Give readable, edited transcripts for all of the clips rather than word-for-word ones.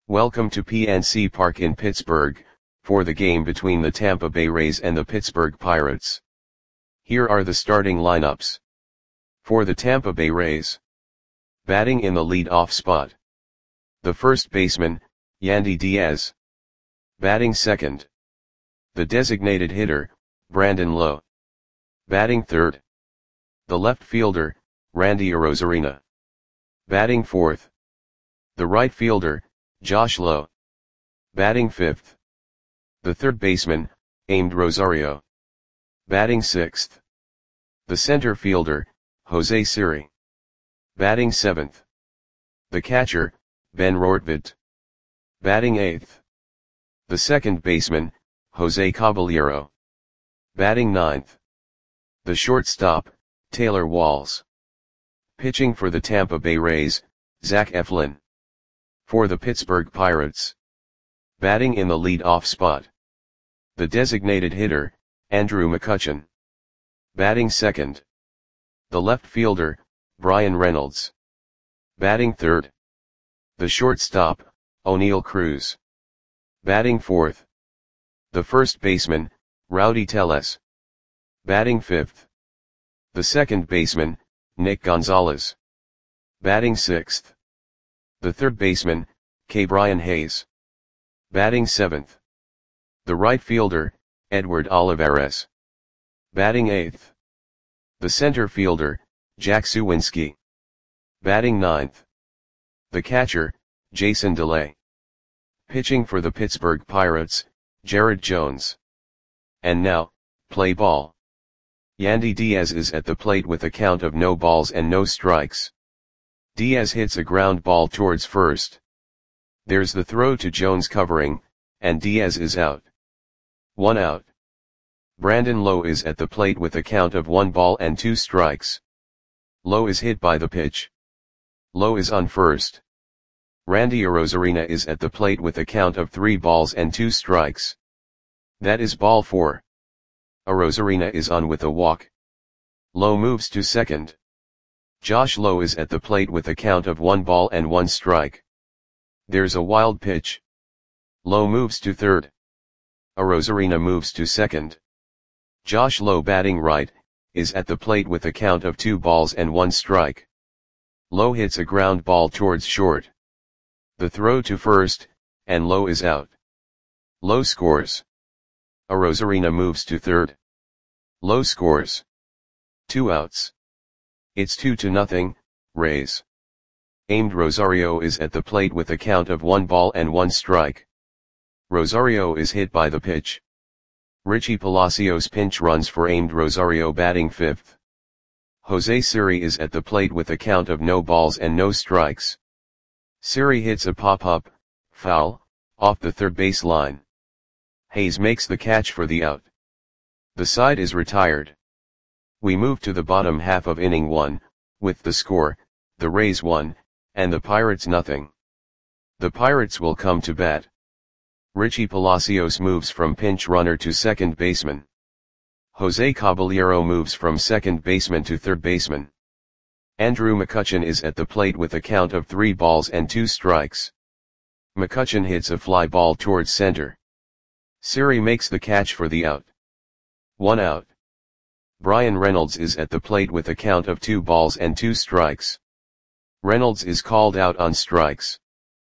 Welcome to PNC Park in Pittsburgh, for the game between the Tampa Bay Rays and the Pittsburgh Pirates. Here are the starting lineups. For the Tampa Bay Rays. Batting in the lead-off spot. The first baseman, Yandy Diaz. Batting second. The designated hitter, Brandon Lowe. Batting third. The left fielder, Randy Arozarena. Batting fourth. The right fielder, Josh Lowe. Batting fifth. The third baseman, Amed Rosario. Batting sixth. The center fielder, Jose Siri. Batting seventh. The catcher, Ben Rortvedt. Batting eighth. The second baseman, Jose Caballero. Batting ninth. The shortstop, Taylor Walls. Pitching for the Tampa Bay Rays, Zach Eflin. For the Pittsburgh Pirates. Batting in the lead-off spot. The designated hitter, Andrew McCutchen. Batting second. The left fielder, Bryan Reynolds. Batting third. The shortstop, Oneil Cruz. Batting fourth. The first baseman, Rowdy Tellez. Batting fifth. The second baseman, Nick Gonzalez. Batting sixth. The third baseman, Ke'Bryan Hayes. Batting seventh. The right fielder, Edward Olivares. Batting eighth. The center fielder, Jack Suwinski. Batting ninth. The catcher, Jason DeLay. Pitching for the Pittsburgh Pirates, Jared Jones. And now, play ball. Yandy Diaz is at the plate with a count of no balls and no strikes. Diaz hits a ground ball towards first. There's the throw to Jones covering, and Diaz is out. 1 out. Brandon Lowe is at the plate with a count of 1 ball and 2 strikes. Lowe is hit by the pitch. Lowe is on first. Randy Arozarena is at the plate with a count of 3 balls and 2 strikes. That is ball 4. Arozarena is on with a walk. Lowe moves to second. Josh Lowe is at the plate with a count of 1 ball and 1 strike. There's a wild pitch. Lowe moves to third. Arozarena moves to second. Josh Lowe, batting right, is at the plate with a count of 2 balls and 1 strike. Lowe hits a ground ball towards short. The throw to first, and Lowe is out. Lowe scores. Arozarena moves to third. Lowe scores. 2 outs. It's 2-0, Rays. Amed Rosario is at the plate with a count of 1 ball and 1 strike. Rosario is hit by the pitch. Richie Palacios pinch runs for Amed Rosario, batting fifth. Jose Siri is at the plate with a count of no balls and no strikes. Siri hits a pop-up, foul, off the third base line. Hayes makes the catch for the out. The side is retired. We move to the bottom half of inning 1, with the score, the Rays 1, and the Pirates nothing. The Pirates will come to bat. Richie Palacios moves from pinch runner to second baseman. Jose Caballero moves from second baseman to third baseman. Andrew McCutchen is at the plate with a count of 3 balls and 2 strikes. McCutchen hits a fly ball towards center. Siri makes the catch for the out. 1 out. Bryan Reynolds is at the plate with a count of 2 balls and 2 strikes. Reynolds is called out on strikes.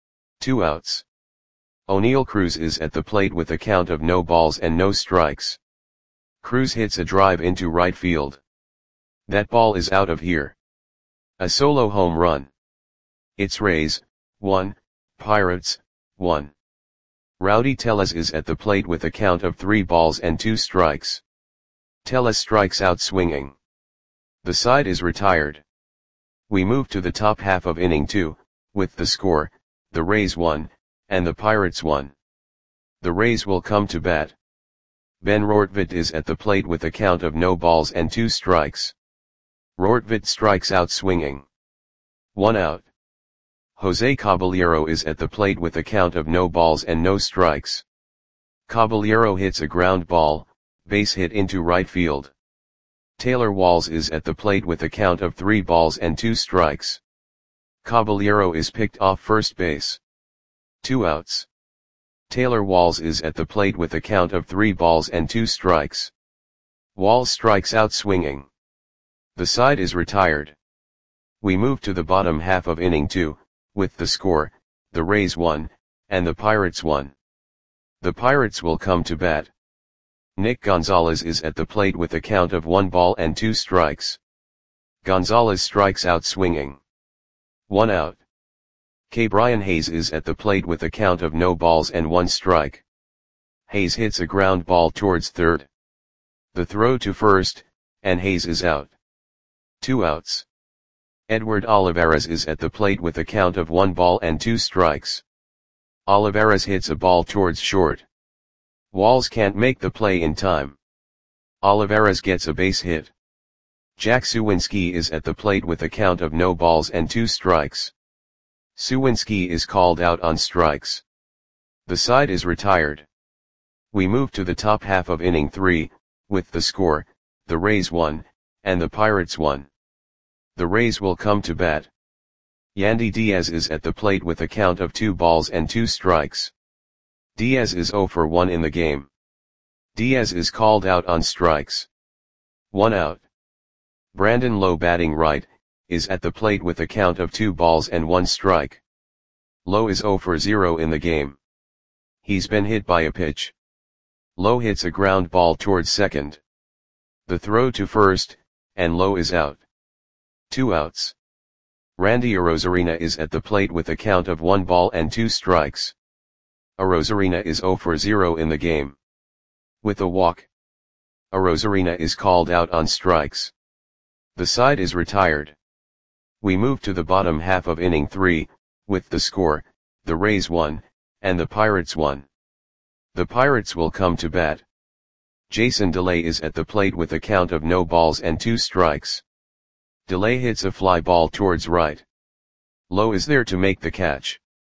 2 outs. Oneil Cruz is at the plate with a count of no balls and no strikes. Cruz hits a drive into right field. That ball is out of here. A solo home run. It's Rays 1, Pirates 1. Rowdy Tellez is at the plate with a count of 3 balls and 2 strikes. Tellez strikes out swinging. The side is retired. We move to the top half of inning 2, with the score, the Rays 1, and the Pirates 1. The Rays will come to bat. Ben Rortvedt is at the plate with a count of no balls and 2 strikes. Rortvedt strikes out swinging. 1 out. Jose Caballero is at the plate with a count of no balls and no strikes. Caballero hits a ground ball, base hit into right field. Taylor Walls is at the plate with a count of 3 balls and 2 strikes. Caballero is picked off first base. 2 outs. Taylor Walls is at the plate with a count of 3 balls and 2 strikes. Walls strikes out swinging. The side is retired. We move to the bottom half of inning 2, with the score, the Rays 1, and the Pirates 1. The Pirates will come to bat. Nick Gonzalez is at the plate with a count of 1 ball and 2 strikes. Gonzalez strikes out swinging. 1 out. Brian Hayes is at the plate with a count of no balls and 1 strike. Hayes hits a ground ball towards third. The throw to first, and Hayes is out. 2 outs. Edward Olivares is at the plate with a count of 1 ball and 2 strikes. Olivares hits a ball towards short. Walls can't make the play in time. Olivares gets a base hit. Jack Suwinski is at the plate with a count of no balls and 2 strikes. Suwinski is called out on strikes. The side is retired. We move to the top half of inning 3, with the score, the Rays 1, and the Pirates 1. The Rays will come to bat. Yandy Diaz is at the plate with a count of 2 balls and 2 strikes. Diaz is 0 for 1 in the game. Diaz is called out on strikes. 1 out. Brandon Lowe batting right, is at the plate with a count of 2 balls and 1 strike. Lowe is 0 for 0 in the game. He's been hit by a pitch. Lowe hits a ground ball towards second. The throw to first, and Lowe is out. 2 outs. Randy Arozarena is at the plate with a count of 1 ball and 2 strikes. Arozarena is 0 for 0 in the game. With a walk. Arozarena is called out on strikes. The side is retired. We move to the bottom half of inning 3, with the score, the Rays 1, and the Pirates 1. The Pirates will come to bat. Jason DeLay is at the plate with a count of no balls and 2 strikes. DeLay hits a fly ball towards right. Lowe is there to make the catch.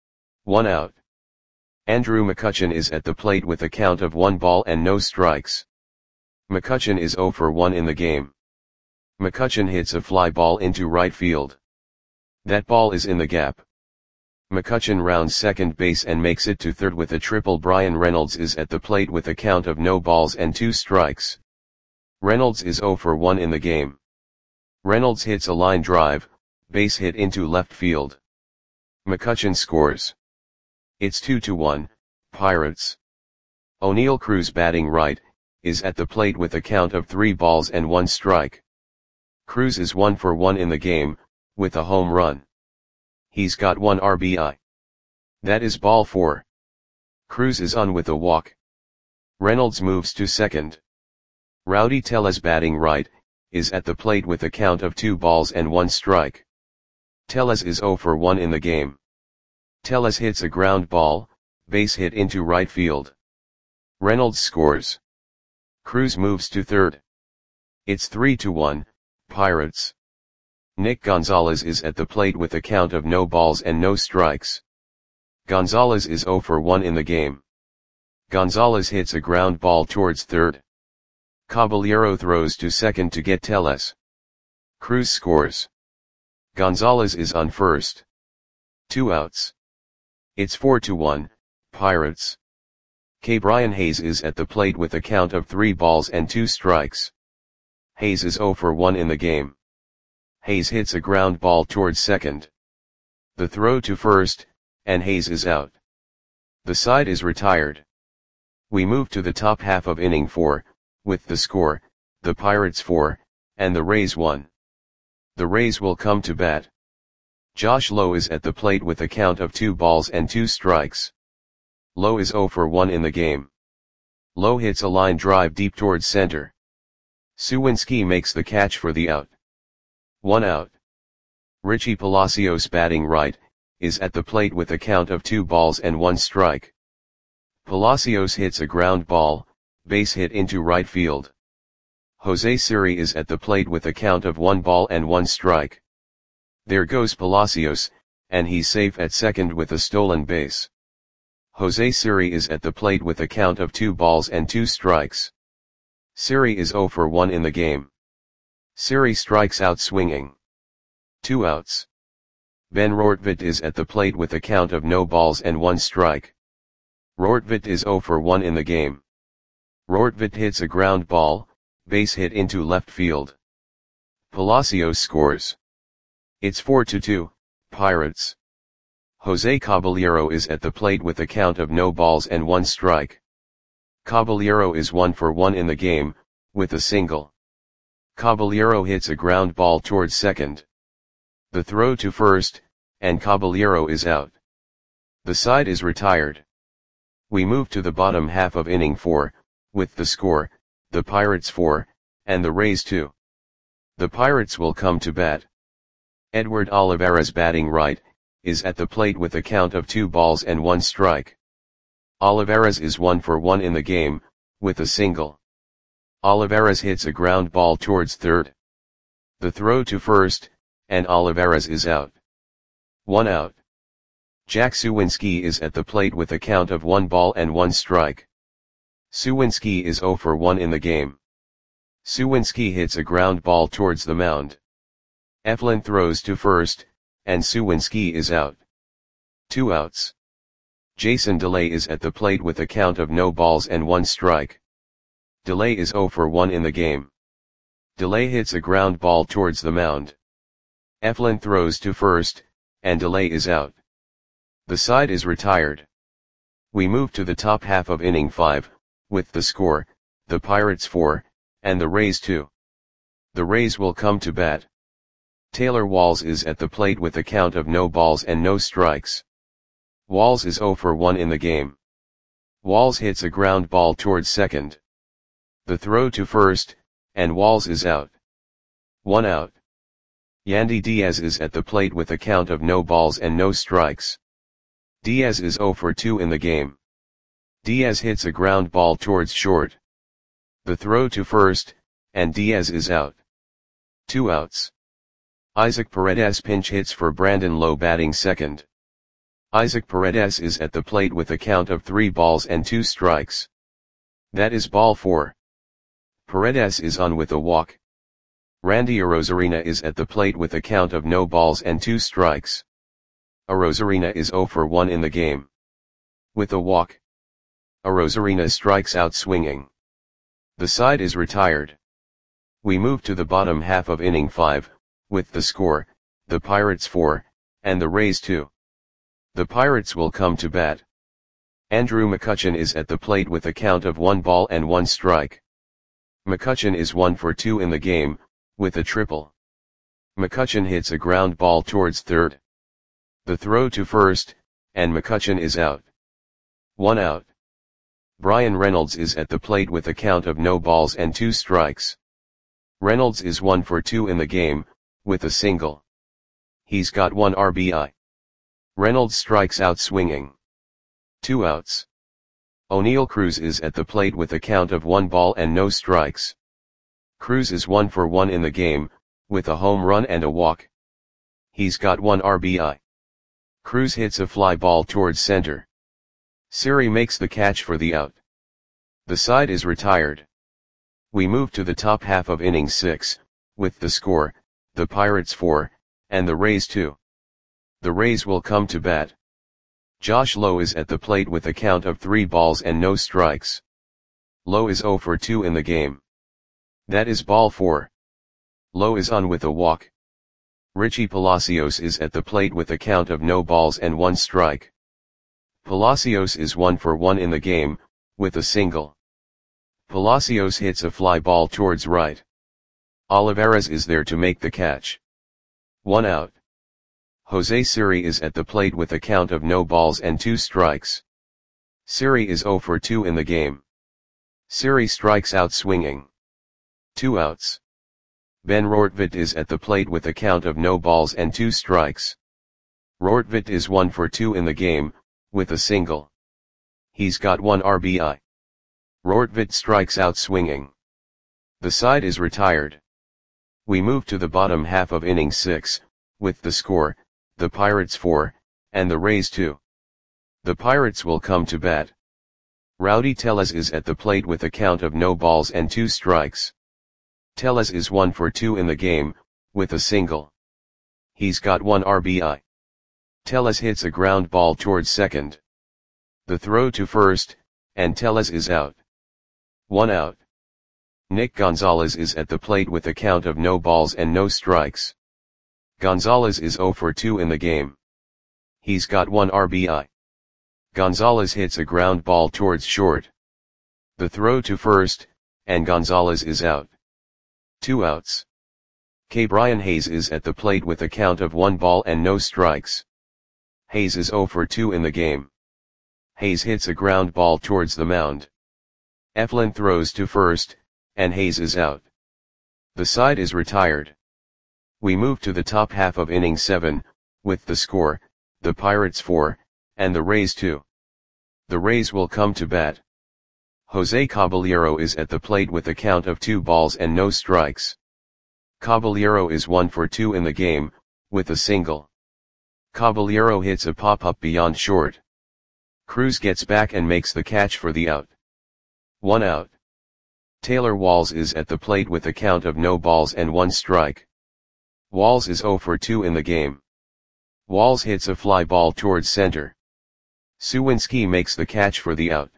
1 out. Andrew McCutchen is at the plate with a count of 1 ball and no strikes. McCutchen is 0 for 1 in the game. McCutchen hits a fly ball into right field. That ball is in the gap. McCutchen rounds second base and makes it to third with a triple. Brian Reynolds is at the plate with a count of no balls and 2 strikes. Reynolds is 0 for 1 in the game. Reynolds hits a line drive, base hit into left field. McCutchen scores. It's 2-1, Pirates. O'Neal Cruz batting right, is at the plate with a count of 3 balls and 1 strike. Cruz is 1 for 1 in the game, with a home run. He's got 1 RBI. That is ball 4. Cruz is on with a walk. Reynolds moves to second. Rowdy Tellez batting right, is at the plate with a count of 2 balls and 1 strike. Tellez is 0 for 1 in the game. Tellez hits a ground ball, base hit into right field. Reynolds scores. Cruz moves to third. It's 3-1, Pirates. Nick Gonzalez is at the plate with a count of no balls and no strikes. Gonzalez is 0 for 1 in the game. Gonzalez hits a ground ball towards third. Caballero throws to second to get Tellez. Cruz scores. Gonzalez is on first. 2 outs. It's 4-1, Pirates. Brian Hayes is at the plate with a count of 3 balls and 2 strikes. Hayes is 0 for 1 in the game. Hayes hits a ground ball towards second. The throw to first, and Hayes is out. The side is retired. We move to the top half of inning 4, with the score, the Pirates 4, and the Rays 1. The Rays will come to bat. Josh Lowe is at the plate with a count of 2 balls and 2 strikes. Lowe is 0 for 1 in the game. Lowe hits a line drive deep towards center. Suwinski makes the catch for the out. 1 out. Richie Palacios batting right, is at the plate with a count of 2 balls and 1 strike. Palacios hits a ground ball, base hit into right field. Jose Siri is at the plate with a count of 1 ball and 1 strike. There goes Palacios, and he's safe at second with a stolen base. Jose Siri is at the plate with a count of 2 balls and 2 strikes. Siri is 0 for 1 in the game. Siri strikes out swinging. 2 outs. Ben Rortvedt is at the plate with a count of no balls and 1 strike. Rortvedt is 0 for 1 in the game. Rortvedt hits a ground ball, base hit into left field. Palacios scores. It's 4-2, Pirates. Jose Caballero is at the plate with a count of no balls and 1 strike. Caballero is 1 for 1 in the game, with a single. Caballero hits a ground ball towards second. The throw to first, and Caballero is out. The side is retired. We move to the bottom half of inning 4, with the score, the Pirates 4, and the Rays 2. The Pirates will come to bat. Edward Olivares, batting right, is at the plate with a count of 2 balls and 1 strike. Olivares is 1 for 1 in the game, with a single. Olivares hits a ground ball towards third. The throw to first, and Olivares is out. 1 out. Jack Suwinski is at the plate with a count of 1 ball and 1 strike. Suwinski is 0 for 1 in the game. Suwinski hits a ground ball towards the mound. Eflin throws to first, and Suwinski is out. 2 outs. Jason Delay is at the plate with a count of no balls and 1 strike. Delay is 0 for 1 in the game. Delay hits a ground ball towards the mound. Eflin throws to first, and Delay is out. The side is retired. We move to the top half of inning 5, with the score, the Pirates 4, and the Rays 2. The Rays will come to bat. Taylor Walls is at the plate with a count of no balls and no strikes. Walls is 0 for 1 in the game. Walls hits a ground ball towards second. The throw to first, and Walls is out. 1 out. Yandy Diaz is at the plate with a count of no balls and no strikes. Diaz is 0 for 2 in the game. Diaz hits a ground ball towards short. The throw to first, and Diaz is out. 2 outs. Isaac Paredes pinch hits for Brandon Lowe, batting second. Isaac Paredes is at the plate with a count of 3 balls and 2 strikes. That is ball 4. Paredes is on with a walk. Randy Arozarena is at the plate with a count of no balls and 2 strikes. Arozarena is 0 for 1 in the game. With a walk. Arozarena strikes out swinging. The side is retired. We move to the bottom half of inning 5, with the score, the Pirates 4, and the Rays 2. The Pirates will come to bat. Andrew McCutchen is at the plate with a count of 1 ball and 1 strike. McCutchen is 1 for 2 in the game, with a triple. McCutchen hits a ground ball towards third. The throw to first, and McCutchen is out. 1 out. Brian Reynolds is at the plate with a count of no balls and 2 strikes. Reynolds is 1 for 2 in the game, with a single. He's got 1 RBI. Reynolds strikes out swinging. 2 outs. O'Neal Cruz is at the plate with a count of 1 ball and no strikes. Cruz is 1 for 1 in the game, with a home run and a walk. He's got 1 RBI. Cruz hits a fly ball towards center. Siri makes the catch for the out. The side is retired. We move to the top half of inning 6, with the score, the Pirates 4, and the Rays 2. The Rays will come to bat. Josh Lowe is at the plate with a count of 3 balls and no strikes. Lowe is 0 for 2 in the game. That is ball 4. Lowe is on with a walk. Richie Palacios is at the plate with a count of no balls and 1 strike. Palacios is 1 for 1 in the game, with a single. Palacios hits a fly ball towards right. Olivares is there to make the catch. 1 out. Jose Siri is at the plate with a count of no balls and 2 strikes. Siri is 0 for 2 in the game. Siri strikes out swinging. 2 outs. Ben Rortvedt is at the plate with a count of no balls and 2 strikes. Rortvedt is 1 for 2 in the game, with a single. He's got 1 RBI. Rortvedt strikes out swinging. The side is retired. We move to the bottom half of inning 6, with the score, the Pirates 4, and the Rays 2. The Pirates will come to bat. Rowdy Tellez is at the plate with a count of no balls and 2 strikes. Tellez is 1 for 2 in the game, with a single. He's got 1 RBI. Tellez hits a ground ball towards second. The throw to first, and Tellez is out. 1 out. Nick Gonzalez is at the plate with a count of no balls and no strikes. Gonzalez is 0 for 2 in the game. He's got 1 RBI. Gonzalez hits a ground ball towards short. The throw to first, and Gonzalez is out. 2 outs. Brian Hayes is at the plate with a count of 1 ball and no strikes. Hayes is 0 for 2 in the game. Hayes hits a ground ball towards the mound. Eflin throws to first, and Hayes is out. The side is retired. We move to the top half of inning 7, with the score, the Pirates 4, and the Rays 2. The Rays will come to bat. Jose Caballero is at the plate with a count of 2 balls and no strikes. Caballero is 1 for 2 in the game, with a single. Caballero hits a pop-up beyond short. Cruz gets back and makes the catch for the out. 1 out. Taylor Walls is at the plate with a count of no balls and 1 strike. Walls is 0 for 2 in the game. Walls hits a fly ball towards center. Suwinski makes the catch for the out.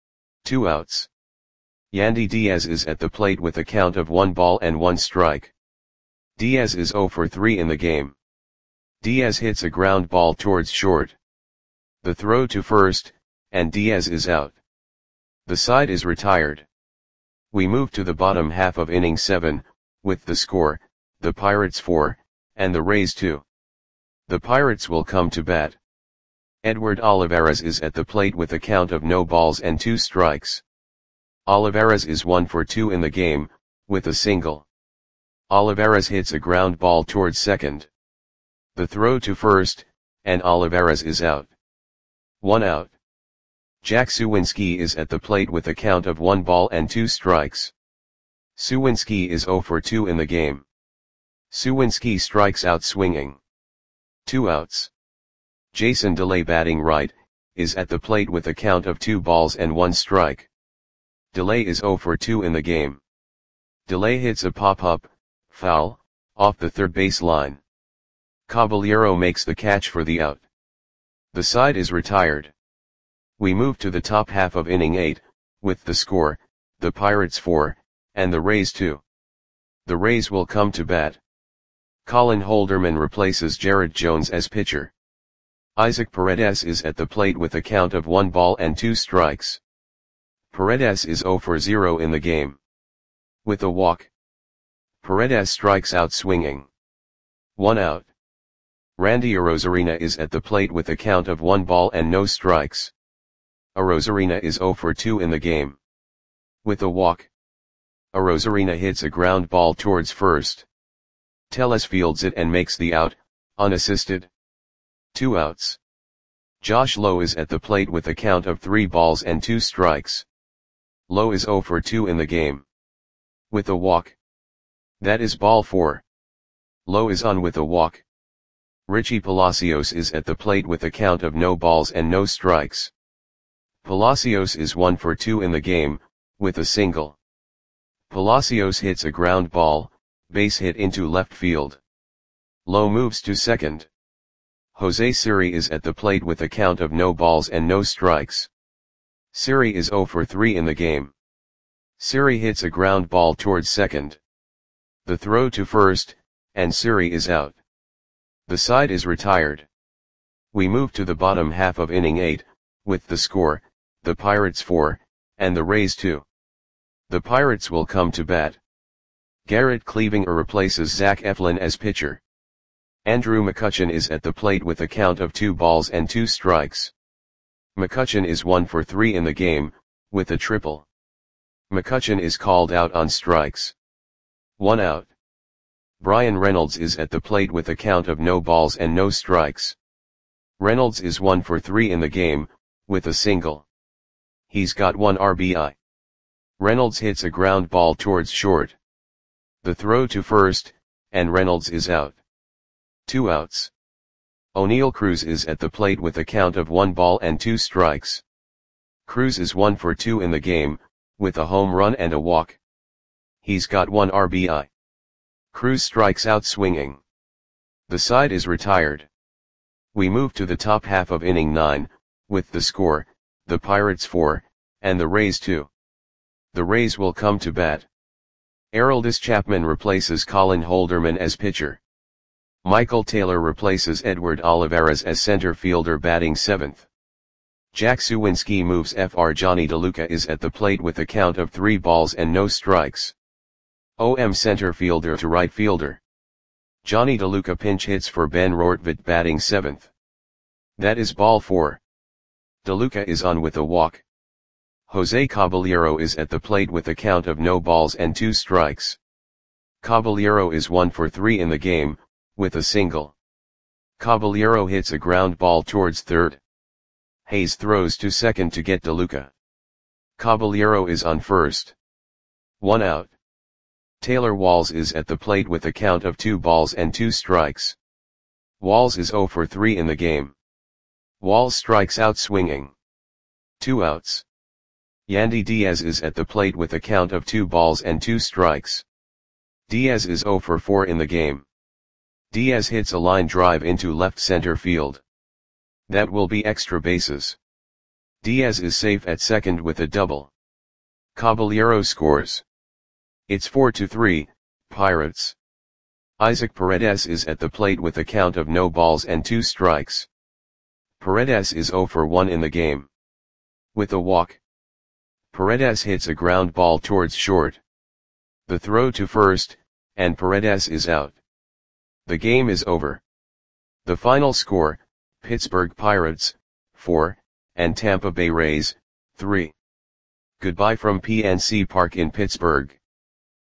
2 outs. Yandy Diaz is at the plate with a count of 1 ball and 1 strike. Diaz is 0 for 3 in the game. Diaz hits a ground ball towards short. The throw to first, and Diaz is out. The side is retired. We move to the bottom half of inning 7, with the score, the Pirates 4, and the Rays 2. The Pirates will come to bat. Edward Olivares is at the plate with a count of no balls and 2 strikes. Olivares is 1 for 2 in the game, with a single. Olivares hits a ground ball towards second. The throw to first, and Olivares is out. 1 out. Jack Suwinski is at the plate with a count of 1 ball and 2 strikes. Suwinski is 0 for 2 in the game. Suwinski strikes out swinging. 2 outs. Jason DeLay batting right, is at the plate with a count of 2 balls and 1 strike. DeLay is 0 for 2 in the game. DeLay hits a pop-up, foul, off the third base line. Caballero makes the catch for the out. The side is retired. We move to the top half of inning 8, with the score, the Pirates 4, and the Rays 2. The Rays will come to bat. Colin Holderman replaces Jared Jones as pitcher. Isaac Paredes is at the plate with a count of 1 ball and 2 strikes. Paredes is 0 for 0 in the game. With a walk. Paredes strikes out swinging. 1 out. Randy Arozarena is at the plate with a count of 1 ball and no strikes. Arozarena is 0 for 2 in the game. With a walk. Arozarena hits a ground ball towards first. Tellez fields it and makes the out, unassisted. 2 outs. Josh Lowe is at the plate with a count of 3 balls and 2 strikes. Lowe is 0 for 2 in the game. With a walk. That is ball 4. Lowe is on with a walk. Richie Palacios is at the plate with a count of no balls and no strikes. Palacios is 1 for 2 in the game, with a single. Palacios hits a ground ball, base hit into left field. Lowe moves to second. Jose Siri is at the plate with a count of no balls and no strikes. Siri is 0 for 3 in the game. Siri hits a ground ball towards second. The throw to first, and Siri is out. The side is retired. We move to the bottom half of inning 8, with the score, the Pirates 4, and the Rays 2. The Pirates will come to bat. Garrett Cleavinger replaces Zach Eflin as pitcher. Andrew McCutchen is at the plate with a count of 2 balls and 2 strikes. McCutchen is 1 for 3 in the game, with a triple. McCutchen is called out on strikes. 1 out. Brian Reynolds is at the plate with a count of no balls and no strikes. Reynolds is 1 for 3 in the game, with a single. He's got 1 RBI. Reynolds hits a ground ball towards short. The throw to first, and Reynolds is out. 2 outs. O'Neal Cruz is at the plate with a count of 1 ball and 2 strikes. Cruz is 1 for 2 in the game, with a home run and a walk. He's got 1 RBI. Cruz strikes out swinging. The side is retired. We move to the top half of inning 9, with the score, the Pirates 4, and the Rays 2. The Rays will come to bat. Aroldis Chapman replaces Colin Holderman as pitcher. Michael Taylor replaces Edward Olivares as center fielder batting 7th. Jack Suwinski moves Fr. Johnny DeLuca is at the plate with a count of 3 balls and no strikes. OM center fielder to right fielder. Johnny DeLuca pinch hits for Ben Rortvedt batting 7th. That is ball 4. DeLuca is on with a walk. Jose Caballero is at the plate with a count of no balls and 2 strikes. Caballero is 1 for 3 in the game, with a single. Caballero hits a ground ball towards third. Hayes throws to second to get DeLuca. Caballero is on first. 1 out. Taylor Walls is at the plate with a count of 2 balls and 2 strikes. Walls is 0 for 3 in the game. Walls strikes out swinging. 2 outs. Yandy Diaz is at the plate with a count of 2 balls and 2 strikes. Diaz is 0 for 4 in the game. Diaz hits a line drive into left center field. That will be extra bases. Diaz is safe at second with a double. Caballero scores. It's 4-3, Pirates. Isaac Paredes is at the plate with a count of no balls and 2 strikes. Paredes is 0 for 1 in the game. With a walk. Paredes hits a ground ball towards short. The throw to first, and Paredes is out. The game is over. The final score, Pittsburgh Pirates, 4, and Tampa Bay Rays, 3. Goodbye from PNC Park in Pittsburgh.